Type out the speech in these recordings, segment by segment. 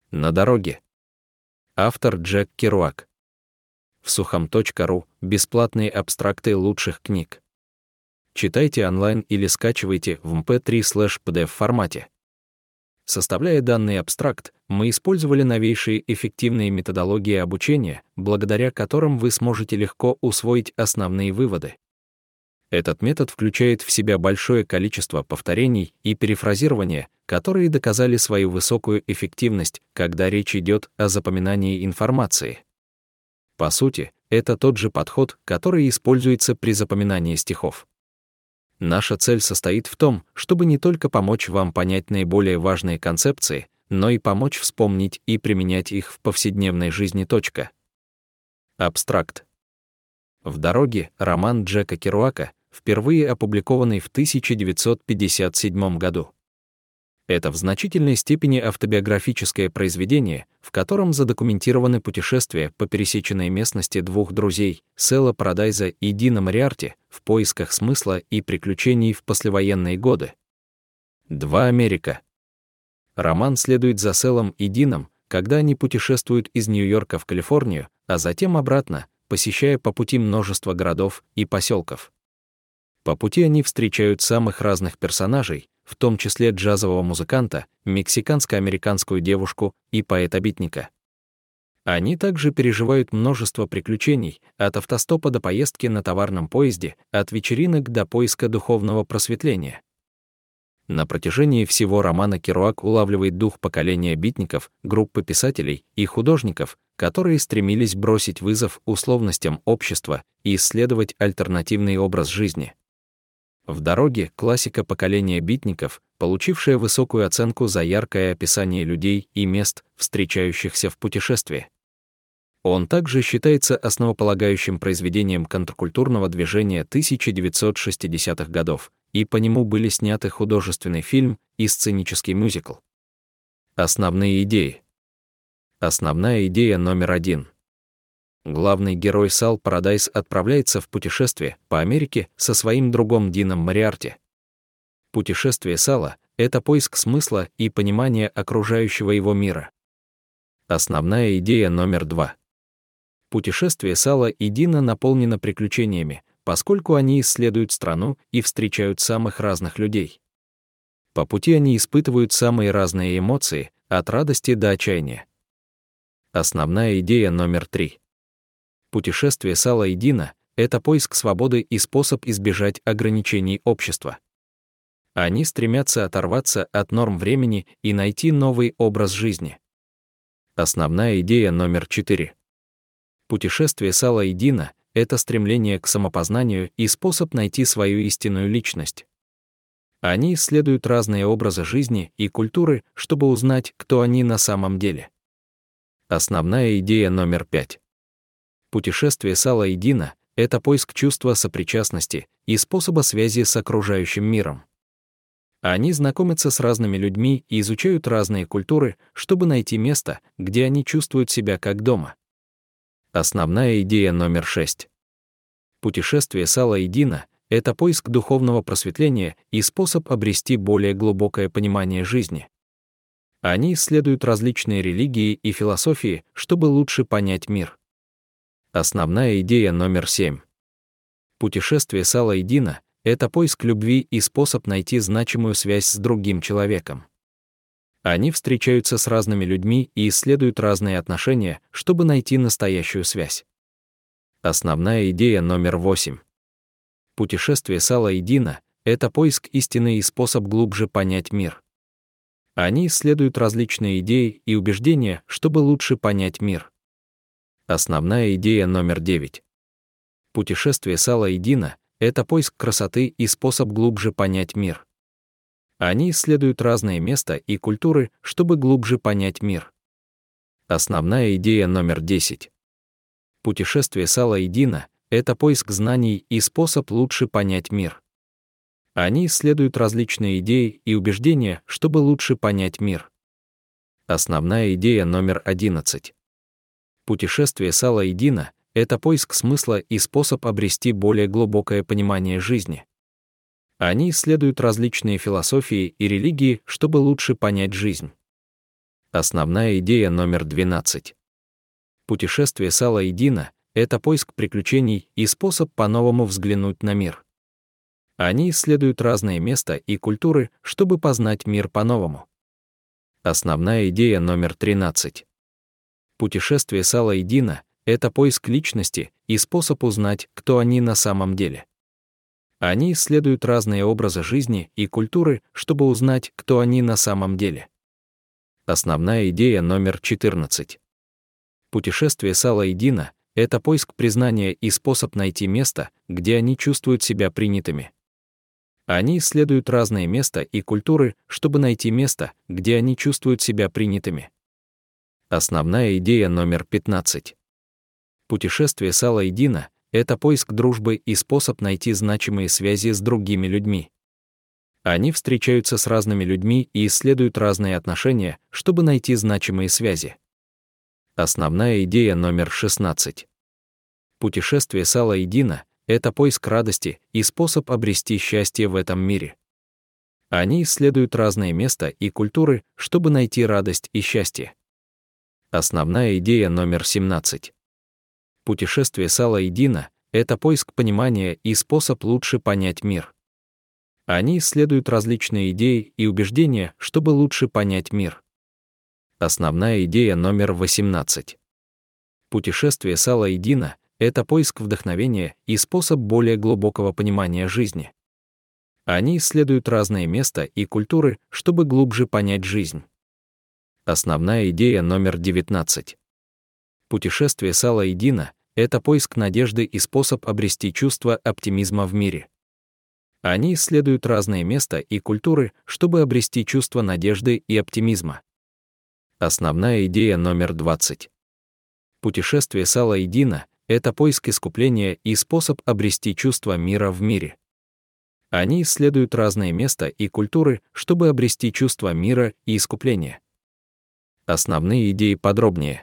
На дороге. Автор Джек Керуак. Всухом.ру. Бесплатные абстракты лучших книг. Читайте онлайн или скачивайте в mp3/pdf формате. Составляя данный абстракт, мы использовали новейшие эффективные методологии обучения, благодаря которым вы сможете легко усвоить основные выводы. Этот метод включает в себя большое количество повторений и перефразирования, которые доказали свою высокую эффективность, когда речь идет о запоминании информации. По сути, это тот же подход, который используется при запоминании стихов. Наша цель состоит в том, чтобы не только помочь вам понять наиболее важные концепции, но и помочь вспомнить и применять их в повседневной жизни. Абстракт. «В дороге» — роман Джека Керуака, впервые опубликованный в 1957 году. Это в значительной степени автобиографическое произведение, в котором задокументированы путешествия по пересеченной местности двух друзей, Сэла Парадайза и Дина Мориарти, в поисках смысла и приключений в послевоенные годы. 2. Америка. Роман следует за Сэлом и Дином, когда они путешествуют из Нью-Йорка в Калифорнию, а затем обратно, посещая по пути множество городов и поселков. По пути они встречают самых разных персонажей, в том числе джазового музыканта, мексиканско-американскую девушку и поэта-битника. Они также переживают множество приключений, от автостопа до поездки на товарном поезде, от вечеринок до поиска духовного просветления. На протяжении всего романа Керуак улавливает дух поколения битников, группы писателей и художников, которые стремились бросить вызов условностям общества и исследовать альтернативный образ жизни. «В дороге» — классика поколения битников, получившая высокую оценку за яркое описание людей и мест, встречающихся в путешествии. Он также считается основополагающим произведением контркультурного движения 1960-х годов, и по нему были сняты художественный фильм и сценический мюзикл. Основные идеи. Основная идея номер 1. Главный герой Сэл Парадайз отправляется в путешествие по Америке со своим другом Дином Мориарти. Путешествие Сэла — это поиск смысла и понимания окружающего его мира. Основная идея номер 2. Путешествие Сэла и Дина наполнено приключениями, поскольку они исследуют страну и встречают самых разных людей. По пути они испытывают самые разные эмоции, от радости до отчаяния. Основная идея номер 3. Путешествие Сэла и Дина — это поиск свободы и способ избежать ограничений общества. Они стремятся оторваться от норм времени и найти новый образ жизни. Основная идея номер 4. Путешествие Сэла и Дина — это стремление к самопознанию и способ найти свою истинную личность. Они исследуют разные образы жизни и культуры, чтобы узнать, кто они на самом деле. Основная идея номер 5. Путешествие Сэла и Дина — это поиск чувства сопричастности и способа связи с окружающим миром. Они знакомятся с разными людьми и изучают разные культуры, чтобы найти место, где они чувствуют себя как дома. Основная идея номер 6. Путешествие Сэла и Дина — это поиск духовного просветления и способ обрести более глубокое понимание жизни. Они исследуют различные религии и философии, чтобы лучше понять мир. Основная идея номер 7. Путешествие Сэла и Дина — это поиск любви и способ найти значимую связь с другим человеком. Они встречаются с разными людьми и исследуют разные отношения, чтобы найти настоящую связь. Основная идея номер 8. Путешествие Сэла и Дина — это поиск истины и способ глубже понять мир. Они исследуют различные идеи и убеждения, чтобы лучше понять мир. Основная идея номер 9. Путешествие Сэла и Дина — это поиск красоты и способ глубже понять мир. Они исследуют разные места и культуры, чтобы глубже понять мир. Основная идея номер 10. Путешествие Сэла и Дина — это поиск знаний и способ лучше понять мир. Они исследуют различные идеи и убеждения, чтобы лучше понять мир. Основная идея номер 11. Путешествие Сэла и Дина — это поиск смысла и способ обрести более глубокое понимание жизни. Они исследуют различные философии и религии, чтобы лучше понять жизнь. Основная идея номер 12. Путешествие с Алла-Эд-Дина — это поиск приключений и способ по-новому взглянуть на мир. Они исследуют разные места и культуры, чтобы познать мир по-новому. Основная идея номер 13. Путешествие с Алла-Эд-Дина — это поиск личности и способ узнать, кто они на самом деле. Они исследуют разные образы жизни и культуры, чтобы узнать, кто они на самом деле. Основная идея номер 14. Путешествие с Алла-Эд-Дина — это поиск признания и способ найти место, где они чувствуют себя принятыми. Они исследуют разные места и культуры, чтобы найти место, где они чувствуют себя принятыми. Основная идея номер 15. Путешествие с Алла-Эд-Дина — это поиск дружбы и способ найти значимые связи с другими людьми. Они встречаются с разными людьми и исследуют разные отношения, чтобы найти значимые связи. Основная идея номер 16. Путешествие с Алла-Эд-Дина — это поиск радости и способ обрести счастье в этом мире. Они исследуют разные места и культуры, чтобы найти радость и счастье. Основная идея номер 17. Путешествие с Алла-Эд-Дина — это поиск понимания и способ лучше понять мир. Они исследуют различные идеи и убеждения, чтобы лучше понять мир. Основная идея номер 18. Путешествие с Алла-Эд-Дина — это поиск вдохновения и способ более глубокого понимания жизни. Они исследуют разные места и культуры, чтобы глубже понять жизнь. Основная идея номер 19. Путешествие с Алла-Эд-Дина — это поиск надежды и способ обрести чувство оптимизма в мире. Они исследуют разные места и культуры, чтобы обрести чувство надежды и оптимизма. Основная идея номер 20. Путешествие с Алла-Эд-Дина — это поиск искупления и способ обрести чувство мира в мире. Они исследуют разные места и культуры, чтобы обрести чувство мира и искупления. Основные идеи подробнее.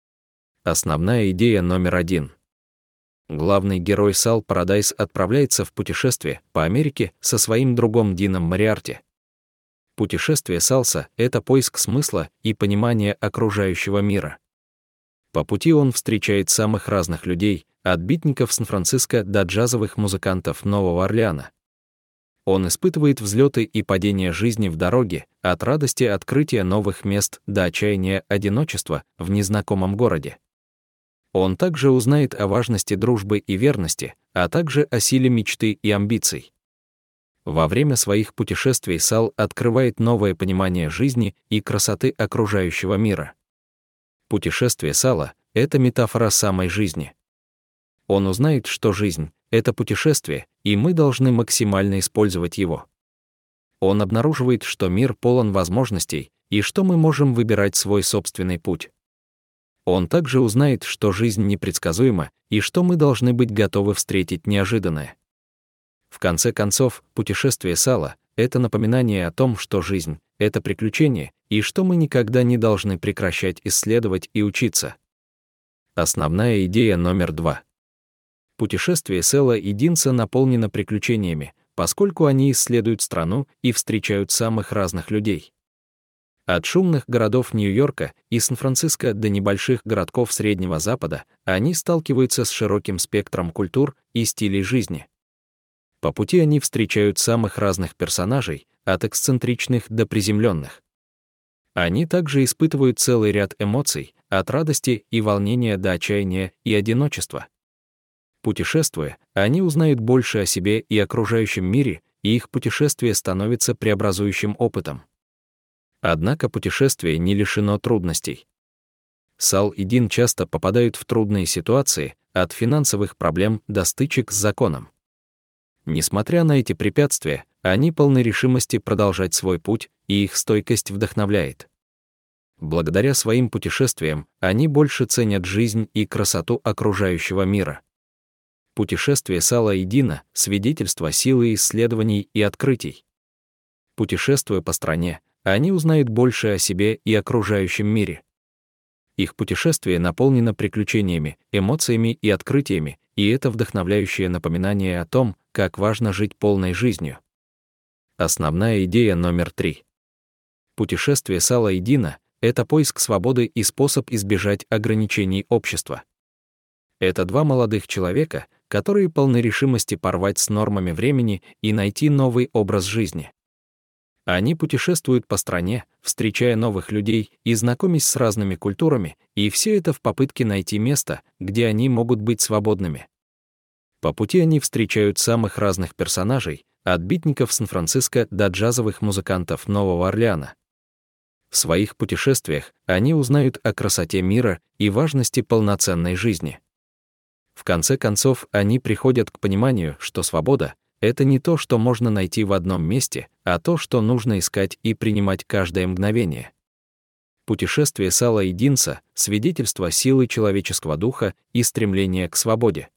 Основная идея номер 1. Главный герой Сал Парадайс отправляется в путешествие по Америке со своим другом Дином Мориарти. Путешествие Салса — это поиск смысла и понимания окружающего мира. По пути он встречает самых разных людей, от битников Сан-Франциско до джазовых музыкантов Нового Орлеана. Он испытывает взлеты и падения жизни в дороге, от радости открытия новых мест до отчаяния одиночества в незнакомом городе. Он также узнает о важности дружбы и верности, а также о силе мечты и амбиций. Во время своих путешествий Сал открывает новое понимание жизни и красоты окружающего мира. Путешествие Сала — это метафора самой жизни. Он узнает, что жизнь — это путешествие, и мы должны максимально использовать его. Он обнаруживает, что мир полон возможностей, и что мы можем выбирать свой собственный путь. Он также узнает, что жизнь непредсказуема, и что мы должны быть готовы встретить неожиданное. В конце концов, путешествие Сала — это напоминание о том, что жизнь — это приключение, и что мы никогда не должны прекращать исследовать и учиться. Основная идея номер 2. Путешествие с Алла-Эд-Дина наполнено приключениями, поскольку они исследуют страну и встречают самых разных людей. От шумных городов Нью-Йорка и Сан-Франциско до небольших городков Среднего Запада они сталкиваются с широким спектром культур и стилей жизни. По пути они встречают самых разных персонажей, от эксцентричных до приземленных. Они также испытывают целый ряд эмоций, от радости и волнения до отчаяния и одиночества. Путешествуя, они узнают больше о себе и окружающем мире, и их путешествие становится преобразующим опытом. Однако путешествие не лишено трудностей. Сал и Дин часто попадают в трудные ситуации, от финансовых проблем до стычек с законом. Несмотря на эти препятствия, они полны решимости продолжать свой путь, и их стойкость вдохновляет. Благодаря своим путешествиям они больше ценят жизнь и красоту окружающего мира. Путешествие с Алла-Эд-Дина — свидетельство силы исследований и открытий. Путешествуя по стране, они узнают больше о себе и окружающем мире. Их путешествие наполнено приключениями, эмоциями и открытиями, и это вдохновляющее напоминание о том, как важно жить полной жизнью. Основная идея номер 3. Путешествие с Алла-Эд-Дина — это поиск свободы и способ избежать ограничений общества. Это два молодых человека, которые полны решимости порвать с нормами времени и найти новый образ жизни. Они путешествуют по стране, встречая новых людей и знакомясь с разными культурами, и все это в попытке найти место, где они могут быть свободными. По пути они встречают самых разных персонажей, от битников Сан-Франциско до джазовых музыкантов Нового Орлеана. В своих путешествиях они узнают о красоте мира и важности полноценной жизни. В конце концов, они приходят к пониманию, что свобода — это не то, что можно найти в одном месте, а то, что нужно искать и принимать каждое мгновение. Путешествие Сала и Динса — свидетельство силы человеческого духа и стремления к свободе.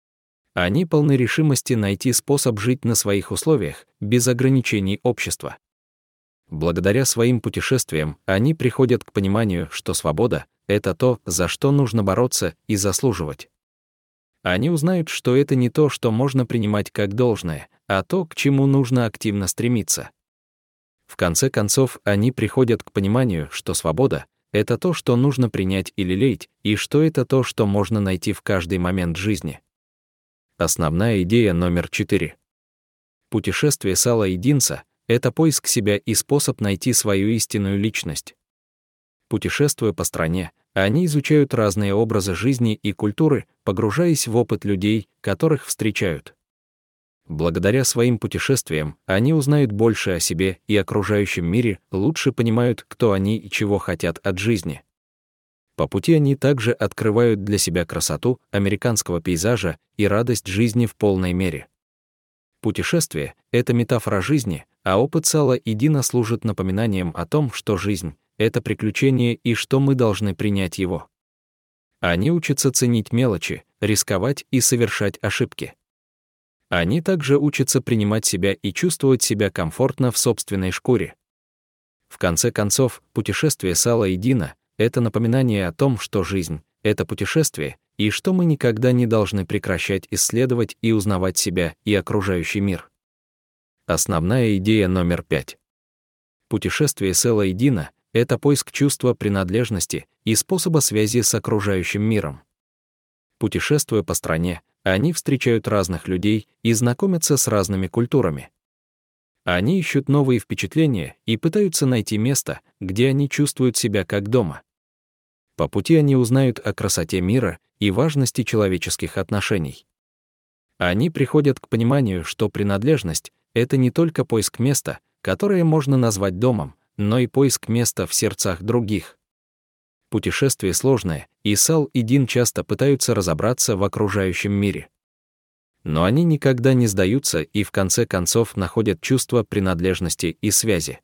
Они полны решимости найти способ жить на своих условиях, без ограничений общества. Благодаря своим путешествиям они приходят к пониманию, что свобода — это то, за что нужно бороться и заслуживать. Они узнают, что это не то, что можно принимать как должное, а то, к чему нужно активно стремиться. В конце концов, они приходят к пониманию, что свобода — это то, что нужно принять или лелеять, и что это то, что можно найти в каждый момент жизни. Основная идея номер 4. Путешествие Сала и Динса — это поиск себя и способ найти свою истинную личность. Путешествуя по стране, они изучают разные образы жизни и культуры, погружаясь в опыт людей, которых встречают. Благодаря своим путешествиям они узнают больше о себе и окружающем мире, лучше понимают, кто они и чего хотят от жизни. По пути они также открывают для себя красоту американского пейзажа и радость жизни в полной мере. Путешествие — это метафора жизни, а опыт Сала и Дина служит напоминанием о том, что жизнь — это приключение и что мы должны принять его. Они учатся ценить мелочи, рисковать и совершать ошибки. Они также учатся принимать себя и чувствовать себя комфортно в собственной шкуре. В конце концов, путешествие Сала и Дина — это напоминание о том, что жизнь — это путешествие, и что мы никогда не должны прекращать исследовать и узнавать себя и окружающий мир. Основная идея номер 5. Путешествие Сала и Дина — это поиск чувства принадлежности и способа связи с окружающим миром. Путешествуя по стране, они встречают разных людей и знакомятся с разными культурами. Они ищут новые впечатления и пытаются найти место, где они чувствуют себя как дома. По пути они узнают о красоте мира и важности человеческих отношений. Они приходят к пониманию, что принадлежность — это не только поиск места, которое можно назвать домом, но и поиск места в сердцах других. Путешествие сложное, и Сал и Дин часто пытаются разобраться в окружающем мире. Но они никогда не сдаются и в конце концов находят чувство принадлежности и связи.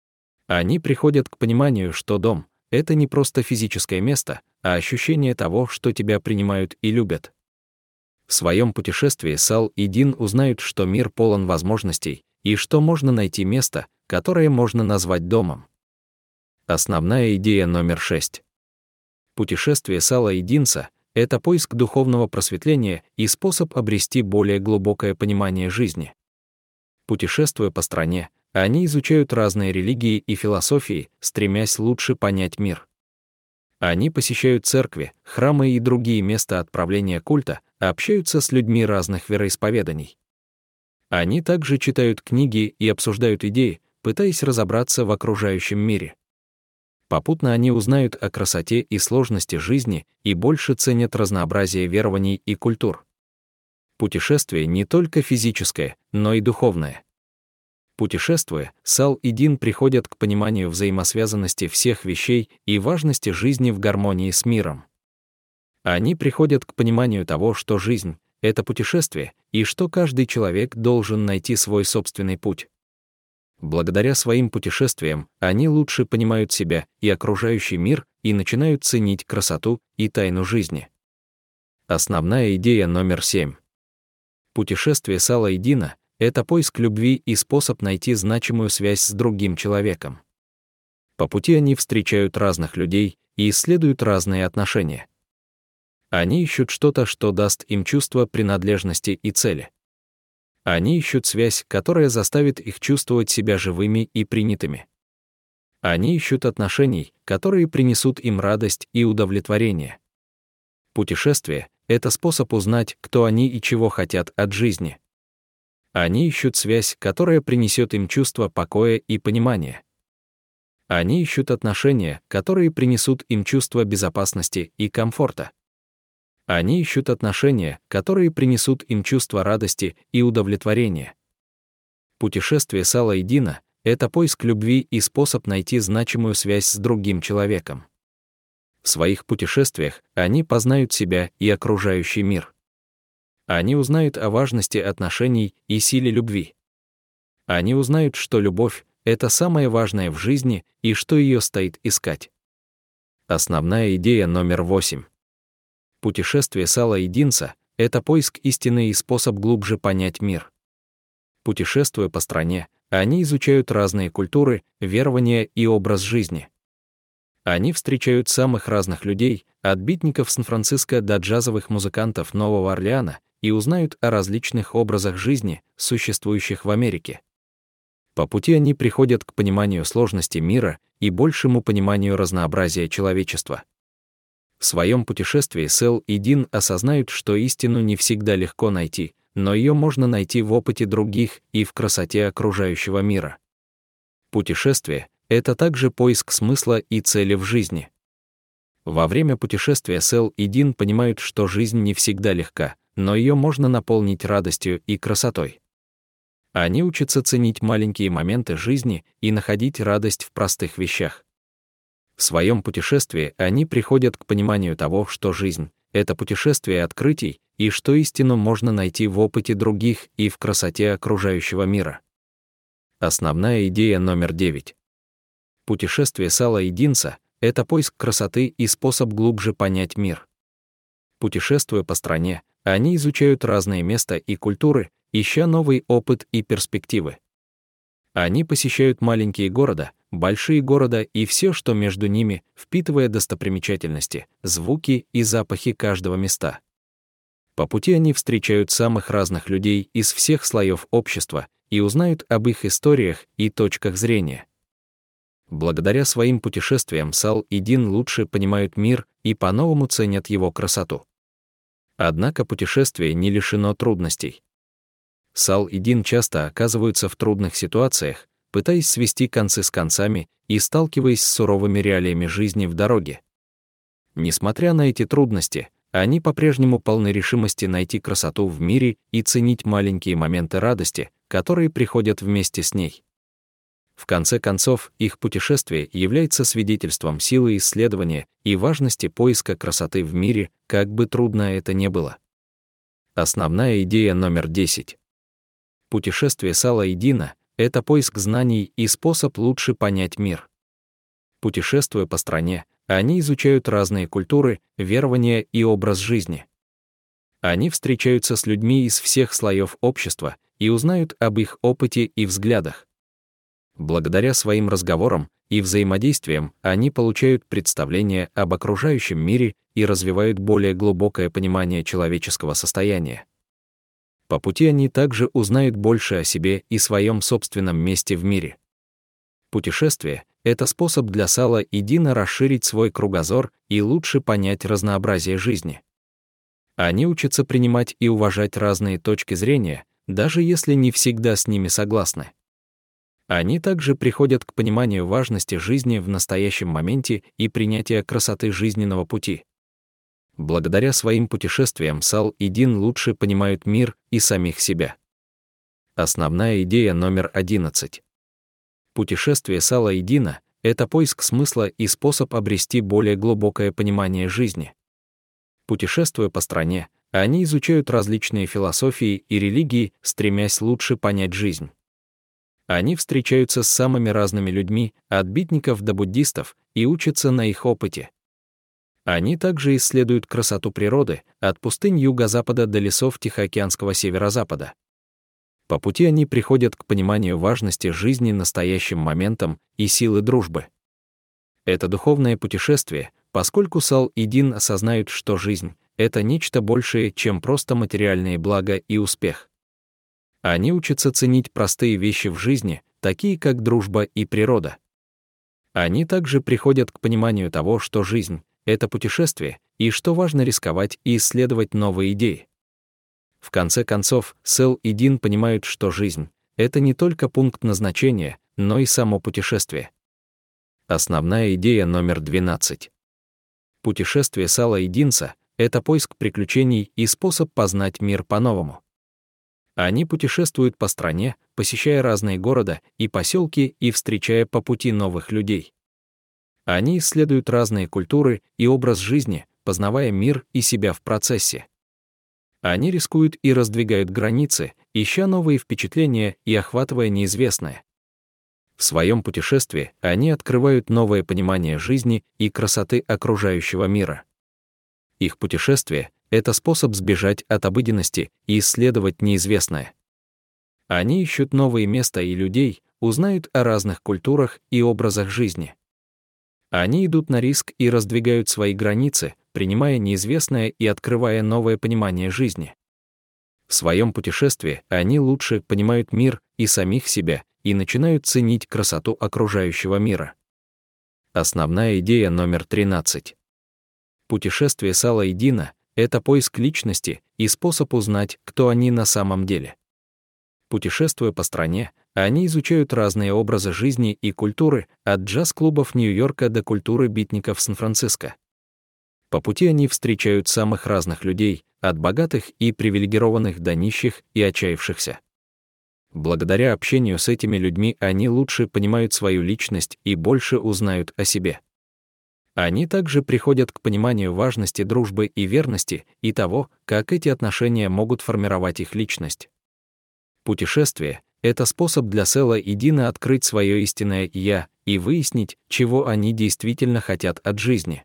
Они приходят к пониманию, что дом — это не просто физическое место, а ощущение того, что тебя принимают и любят. В своем путешествии Сал и Дин узнают, что мир полон возможностей и что можно найти место, которое можно назвать домом. Основная идея номер 6. Путешествие Сала и Динса — это поиск духовного просветления и способ обрести более глубокое понимание жизни. Путешествуя по стране, они изучают разные религии и философии, стремясь лучше понять мир. Они посещают церкви, храмы и другие места отправления культа, общаются с людьми разных вероисповеданий. Они также читают книги и обсуждают идеи, пытаясь разобраться в окружающем мире. Попутно они узнают о красоте и сложности жизни и больше ценят разнообразие верований и культур. Путешествие не только физическое, но и духовное. Путешествуя, Сал и Дин приходят к пониманию взаимосвязанности всех вещей и важности жизни в гармонии с миром. Они приходят к пониманию того, что жизнь — это путешествие, и что каждый человек должен найти свой собственный путь. Благодаря своим путешествиям они лучше понимают себя и окружающий мир и начинают ценить красоту и тайну жизни. Основная идея номер 7. Путешествие Сала и Дина — это поиск любви и способ найти значимую связь с другим человеком. По пути они встречают разных людей и исследуют разные отношения. Они ищут что-то, что даст им чувство принадлежности и цели. Они ищут связь, которая заставит их чувствовать себя живыми и принятыми. Они ищут отношений, которые принесут им радость и удовлетворение. Путешествие — это способ узнать, кто они и чего хотят от жизни. Они ищут связь, которая принесет им чувство покоя и понимания. Они ищут отношения, которые принесут им чувство безопасности и комфорта. Они ищут отношения, которые принесут им чувство радости и удовлетворения. Путешествие Сала и Дина — это поиск любви и способ найти значимую связь с другим человеком. В своих путешествиях они познают себя и окружающий мир. Они узнают о важности отношений и силе любви. Они узнают, что любовь — это самое важное в жизни и что ее стоит искать. Основная идея номер 8. Путешествие Сала и Динса — это поиск истины и способ глубже понять мир. Путешествуя по стране, они изучают разные культуры, верования и образ жизни. Они встречают самых разных людей, от битников Сан-Франциско до джазовых музыкантов Нового Орлеана, и узнают о различных образах жизни, существующих в Америке. По пути они приходят к пониманию сложности мира и большему пониманию разнообразия человечества. В своем путешествии Сэл и Дин осознают, что истину не всегда легко найти, но ее можно найти в опыте других и в красоте окружающего мира. Путешествие — это также поиск смысла и цели в жизни. Во время путешествия Сэл и Дин понимают, что жизнь не всегда легка, но ее можно наполнить радостью и красотой. Они учатся ценить маленькие моменты жизни и находить радость в простых вещах. В своем путешествии они приходят к пониманию того, что жизнь — это путешествие открытий, и что истину можно найти в опыте других и в красоте окружающего мира. Основная идея номер 9. Путешествие Сала и Динса — это поиск красоты и способ глубже понять мир. Путешествуя по стране, они изучают разные места и культуры, ища новый опыт и перспективы. Они посещают маленькие города, большие города и все, что между ними, впитывая достопримечательности, звуки и запахи каждого места. По пути они встречают самых разных людей из всех слоев общества и узнают об их историях и точках зрения. Благодаря своим путешествиям Сал и Дин лучше понимают мир и по-новому ценят его красоту. Однако путешествие не лишено трудностей. Сал и Дин часто оказываются в трудных ситуациях, пытаясь свести концы с концами и сталкиваясь с суровыми реалиями жизни в дороге. Несмотря на эти трудности, они по-прежнему полны решимости найти красоту в мире и ценить маленькие моменты радости, которые приходят вместе с ней. В конце концов, их путешествие является свидетельством силы исследования и важности поиска красоты в мире, как бы трудно это ни было. Основная идея номер 10. Путешествие Сала и Дина — это поиск знаний и способ лучше понять мир. Путешествуя по стране, они изучают разные культуры, верования и образ жизни. Они встречаются с людьми из всех слоев общества и узнают об их опыте и взглядах. Благодаря своим разговорам и взаимодействиям они получают представление об окружающем мире и развивают более глубокое понимание человеческого состояния. По пути они также узнают больше о себе и своем собственном месте в мире. Путешествие — это способ для Сала и Дина расширить свой кругозор и лучше понять разнообразие жизни. Они учатся принимать и уважать разные точки зрения, даже если не всегда с ними согласны. Они также приходят к пониманию важности жизни в настоящем моменте и принятия красоты жизненного пути. Благодаря своим путешествиям Сал и Дин лучше понимают мир и самих себя. Основная идея номер 11. Путешествие Сала и Дина — это поиск смысла и способ обрести более глубокое понимание жизни. Путешествуя по стране, они изучают различные философии и религии, стремясь лучше понять жизнь. Они встречаются с самыми разными людьми, от битников до буддистов, и учатся на их опыте. Они также исследуют красоту природы, от пустынь юго-запада до лесов Тихоокеанского северо-запада. По пути они приходят к пониманию важности жизни настоящим моментом и силы дружбы. Это духовное путешествие, поскольку Сал и Дин осознают, что жизнь — это нечто большее, чем просто материальные блага и успех. Они учатся ценить простые вещи в жизни, такие как дружба и природа. Они также приходят к пониманию того, что жизнь — это путешествие, и что важно рисковать и исследовать новые идеи. В конце концов, Сэл и Дин понимают, что жизнь — это не только пункт назначения, но и само путешествие. Основная идея номер 12. Путешествие Сала и Динса — это поиск приключений и способ познать мир по-новому. Они путешествуют по стране, посещая разные города и поселки и встречая по пути новых людей. Они исследуют разные культуры и образ жизни, познавая мир и себя в процессе. Они рискуют и раздвигают границы, ища новые впечатления и охватывая неизвестное. В своем путешествии они открывают новое понимание жизни и красоты окружающего мира. Их путешествие — это способ сбежать от обыденности и исследовать неизвестное. Они ищут новые места и людей, узнают о разных культурах и образах жизни. Они идут на риск и раздвигают свои границы, принимая неизвестное и открывая новое понимание жизни. В своем путешествии они лучше понимают мир и самих себя и начинают ценить красоту окружающего мира. Основная идея номер 13. Путешествие Сала и Дина — это поиск личности и способ узнать, кто они на самом деле. Путешествуя по стране, они изучают разные образы жизни и культуры, от джаз-клубов Нью-Йорка до культуры битников Сан-Франциско. По пути они встречают самых разных людей, от богатых и привилегированных до нищих и отчаявшихся. Благодаря общению с этими людьми они лучше понимают свою личность и больше узнают о себе. Они также приходят к пониманию важности дружбы и верности и того, как эти отношения могут формировать их личность. Путешествие — это способ для Сэла и Дина открыть свое истинное «я» и выяснить, чего они действительно хотят от жизни.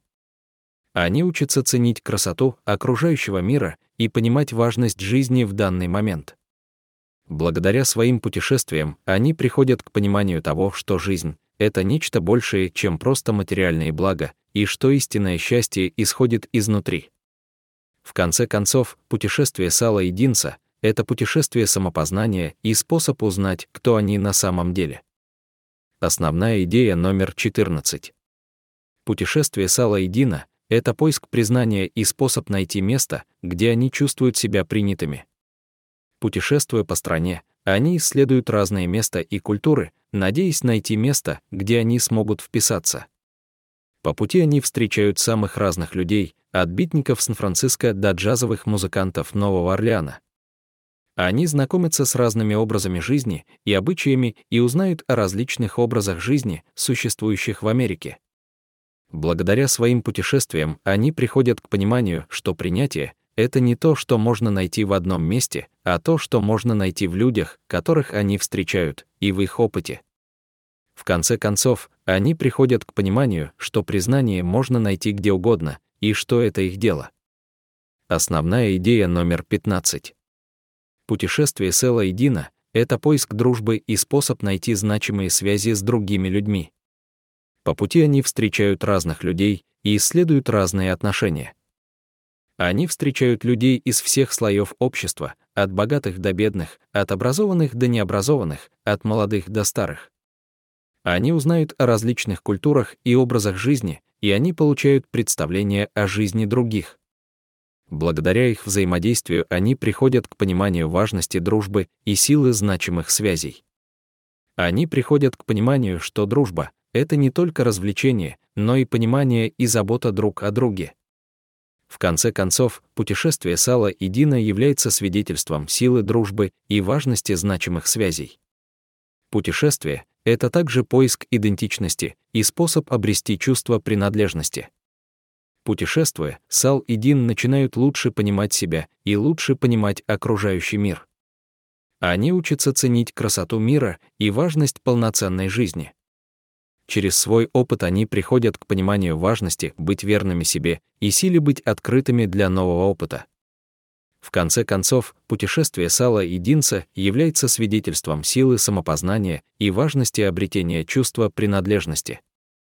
Они учатся ценить красоту окружающего мира и понимать важность жизни в данный момент. Благодаря своим путешествиям они приходят к пониманию того, что жизнь — это нечто большее, чем просто материальные блага, и что истинное счастье исходит изнутри. В конце концов, путешествие Сала и Динса — это путешествие самопознания и способ узнать, кто они на самом деле. Основная идея номер 14. Путешествие Сала и Дина — это поиск признания и способ найти место, где они чувствуют себя принятыми. Путешествуя по стране, они исследуют разные места и культуры, надеясь найти место, где они смогут вписаться. По пути они встречают самых разных людей, от битников Сан-Франциско до джазовых музыкантов Нового Орлеана. Они знакомятся с разными образами жизни и обычаями и узнают о различных образах жизни, существующих в Америке. Благодаря своим путешествиям они приходят к пониманию, что принятие — это не то, что можно найти в одном месте, а то, что можно найти в людях, которых они встречают, и в их опыте. В конце концов, они приходят к пониманию, что признание можно найти где угодно, и что это их дело. Основная идея номер 15. Путешествие Сэла и Дина — это поиск дружбы и способ найти значимые связи с другими людьми. По пути они встречают разных людей и исследуют разные отношения. Они встречают людей из всех слоев общества, от богатых до бедных, от образованных до необразованных, от молодых до старых. Они узнают о различных культурах и образах жизни, и они получают представление о жизни других. Благодаря их взаимодействию они приходят к пониманию важности дружбы и силы значимых связей. Они приходят к пониманию, что дружба — это не только развлечение, но и понимание и забота друг о друге. В конце концов, путешествие Сала и Дина является свидетельством силы дружбы и важности значимых связей. Путешествие — это также поиск идентичности и способ обрести чувство принадлежности. Путешествуя, Сал и Дин начинают лучше понимать себя и лучше понимать окружающий мир. Они учатся ценить красоту мира и важность полноценной жизни. Через свой опыт они приходят к пониманию важности быть верными себе и силе быть открытыми для нового опыта. В конце концов, путешествие Сала и Динса является свидетельством силы самопознания и важности обретения чувства принадлежности.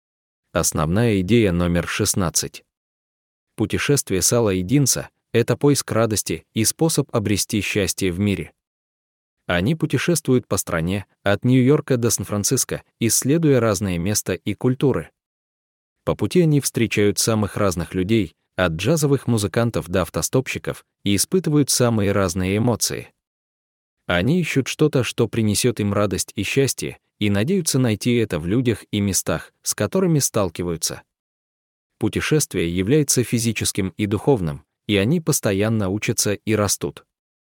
Основная идея номер 16. Путешествие Сала и Динса — это поиск радости и способ обрести счастье в мире. Они путешествуют по стране, от Нью-Йорка до Сан-Франциско, исследуя разные места и культуры. По пути они встречают самых разных людей, от джазовых музыкантов до автостопщиков, и испытывают самые разные эмоции. Они ищут что-то, что принесет им радость и счастье, и надеются найти это в людях и местах, с которыми сталкиваются. Путешествие является физическим и духовным, и они постоянно учатся и растут.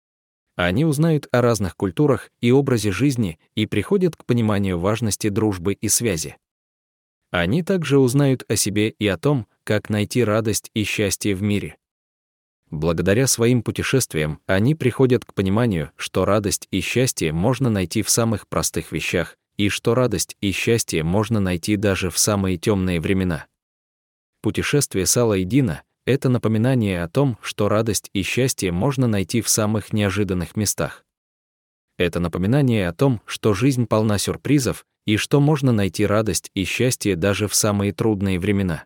Они узнают о разных культурах и образе жизни и приходят к пониманию важности дружбы и связи. Они также узнают о себе и о том, как найти радость и счастье в мире. Благодаря своим путешествиям они приходят к пониманию, что радость и счастье можно найти в самых простых вещах, и что радость и счастье можно найти даже в самые темные времена. Путешествие Сала и Дина — это напоминание о том, что радость и счастье можно найти в самых неожиданных местах. Это напоминание о том, что жизнь полна сюрпризов и что можно найти радость и счастье даже в самые трудные времена.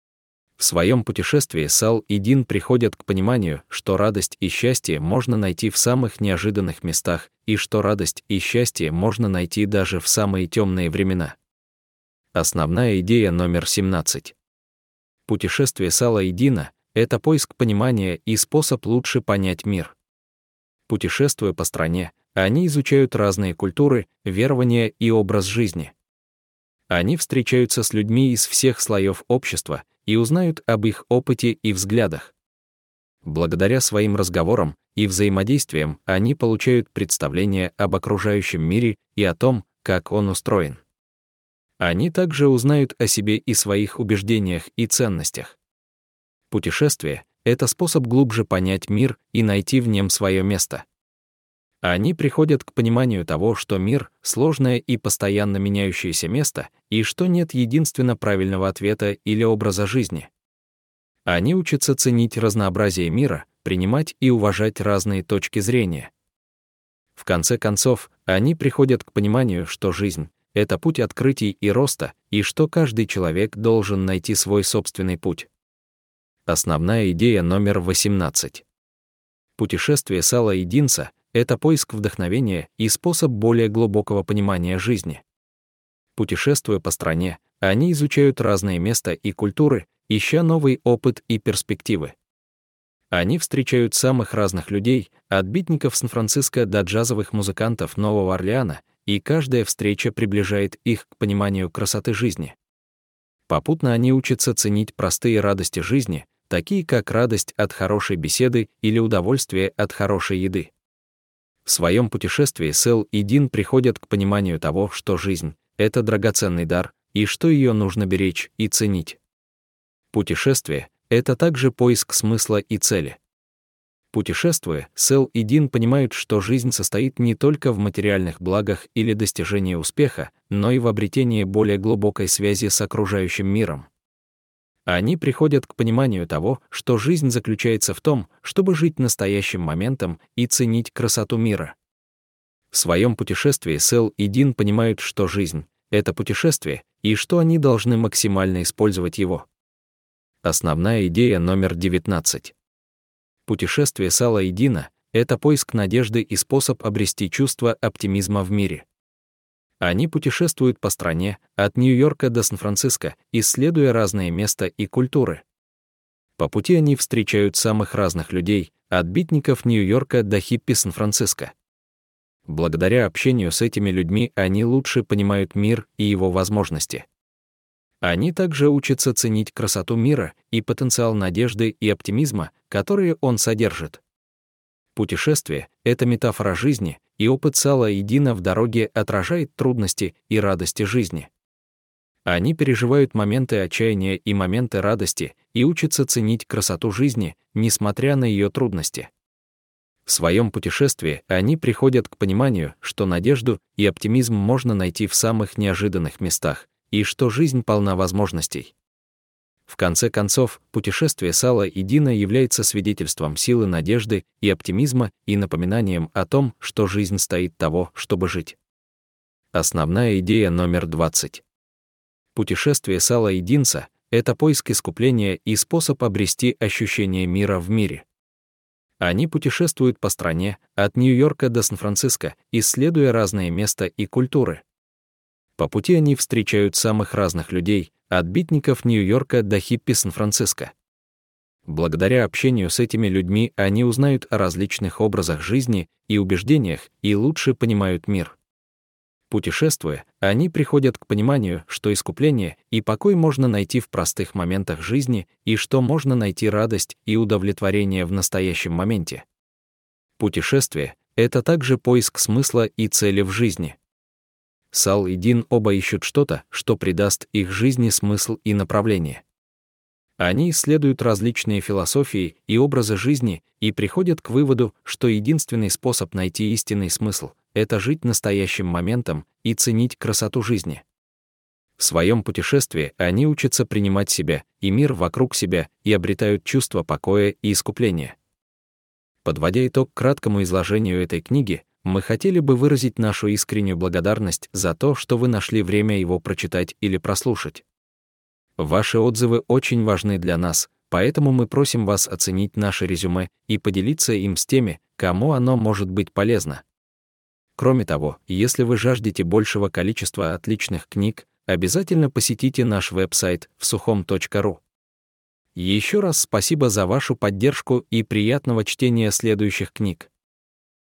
В своем путешествии Сал и Дин приходят к пониманию, что радость и счастье можно найти в самых неожиданных местах и что радость и счастье можно найти даже в самые темные времена. Основная идея номер 17. Путешествие Сала и Дина — это поиск понимания и способ лучше понять мир. Путешествуя по стране, они изучают разные культуры, верования и образ жизни. Они встречаются с людьми из всех слоев общества и узнают об их опыте и взглядах. Благодаря своим разговорам и взаимодействиям они получают представление об окружающем мире и о том, как он устроен. Они также узнают о себе и своих убеждениях и ценностях. Путешествие — это способ глубже понять мир и найти в нем свое место. Они приходят к пониманию того, что мир — сложное и постоянно меняющееся место, и что нет единственно правильного ответа или образа жизни. Они учатся ценить разнообразие мира, принимать и уважать разные точки зрения. В конце концов, они приходят к пониманию, что жизнь — это путь открытий и роста, и что каждый человек должен найти свой собственный путь. Основная идея номер 18. Путешествие Сала и Динса — это поиск вдохновения и способ более глубокого понимания жизни. Путешествуя по стране, они изучают разные места и культуры, ища новый опыт и перспективы. Они встречают самых разных людей, от битников Сан-Франциско до джазовых музыкантов Нового Орлеана, и каждая встреча приближает их к пониманию красоты жизни. Попутно они учатся ценить простые радости жизни, такие как радость от хорошей беседы или удовольствие от хорошей еды. В своем путешествии Сэл и Дин приходят к пониманию того, что жизнь — это драгоценный дар, и что ее нужно беречь и ценить. Путешествие — это также поиск смысла и цели. Путешествуя, Сэл и Дин понимают, что жизнь состоит не только в материальных благах или достижении успеха, но и в обретении более глубокой связи с окружающим миром. Они приходят к пониманию того, что жизнь заключается в том, чтобы жить настоящим моментом и ценить красоту мира. В своем путешествии Сэл и Дин понимают, что жизнь — это путешествие, и что они должны максимально использовать его. Основная идея номер 19. Путешествие Сала и Дина — это поиск надежды и способ обрести чувство оптимизма в мире. Они путешествуют по стране, от Нью-Йорка до Сан-Франциско, исследуя разные места и культуры. По пути они встречают самых разных людей, от битников Нью-Йорка до хиппи Сан-Франциско. Благодаря общению с этими людьми они лучше понимают мир и его возможности. Они также учатся ценить красоту мира и потенциал надежды и оптимизма, которые он содержит. Путешествие — это метафора жизни, и опыт Сала и Дина в дороге отражает трудности и радости жизни. Они переживают моменты отчаяния и моменты радости и учатся ценить красоту жизни, несмотря на ее трудности. В своем путешествии они приходят к пониманию, что надежду и оптимизм можно найти в самых неожиданных местах, и что жизнь полна возможностей. В конце концов, путешествие Сала и Дина является свидетельством силы надежды и оптимизма и напоминанием о том, что жизнь стоит того, чтобы жить. Основная идея номер 20. Путешествие Сала и Динса — это поиск искупления и способ обрести ощущение мира в мире. Они путешествуют по стране, от Нью-Йорка до Сан-Франциско, исследуя разные места и культуры. По пути они встречают самых разных людей, от битников Нью-Йорка до хиппи Сан-Франциско. Благодаря общению с этими людьми они узнают о различных образах жизни и убеждениях и лучше понимают мир. Путешествуя, они приходят к пониманию, что искупление и покой можно найти в простых моментах жизни и что можно найти радость и удовлетворение в настоящем моменте. Путешествие — это также поиск смысла и цели в жизни. Сал и Дин оба ищут что-то, что придаст их жизни смысл и направление. Они исследуют различные философии и образы жизни и приходят к выводу, что единственный способ найти истинный смысл — это жить настоящим моментом и ценить красоту жизни. В своем путешествии они учатся принимать себя и мир вокруг себя и обретают чувство покоя и искупления. Подводя итог к краткому изложению этой книги, мы хотели бы выразить нашу искреннюю благодарность за то, что вы нашли время его прочитать или прослушать. Ваши отзывы очень важны для нас, поэтому мы просим вас оценить наше резюме и поделиться им с теми, кому оно может быть полезно. Кроме того, если вы жаждете большего количества отличных книг, обязательно посетите наш веб-сайт vsukhom.ru. Еще раз спасибо за вашу поддержку и приятного чтения следующих книг.